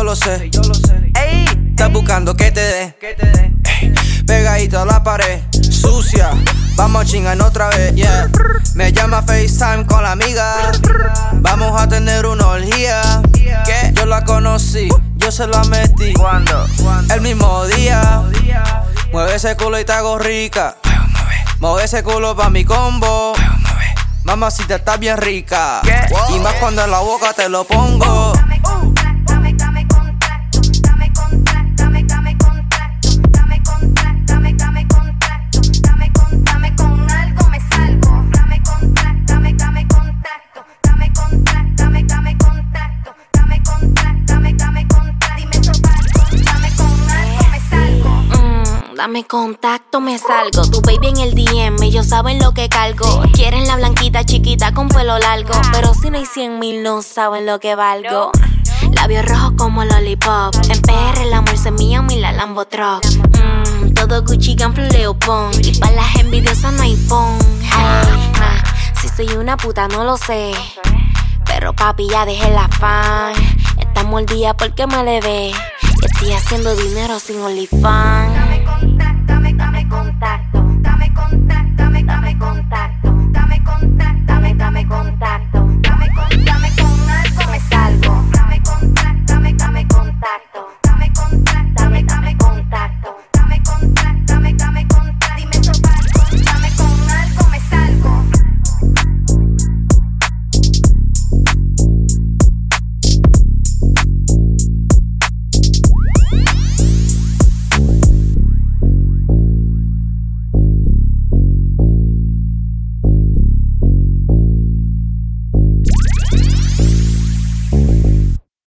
lo sé. Ey, estás buscando que te dé. Ey, pegadito a la pared, sucia. Vamos a chingar otra vez, yeah. Me llama FaceTime con la amiga. Vamos a tener una orgía. Que yo la conocí, yo se la metí. ¿Cuándo? El mismo día. Mueve ese culo y te hago rica. Mueve ese culo pa' mi combo. Mamacita, estás bien rica. Y más cuando en la boca te lo pongo. Dame contacto, me salgo. Tu baby en el DM, ellos saben lo que cargo. Quieren la blanquita chiquita con pelo largo, pero si no hay 100,000 no saben lo que valgo. Labios rojos como lollipop. En PR el amor se mío, mi la Lambo Truck. Todo Gucci, Ganflo, Leopon. Y pa' las envidiosas no hay pon. Si soy una puta no lo sé, pero papi ya dejé la fan. Está mordida porque me le ve. Estoy haciendo dinero sin OnlyFans.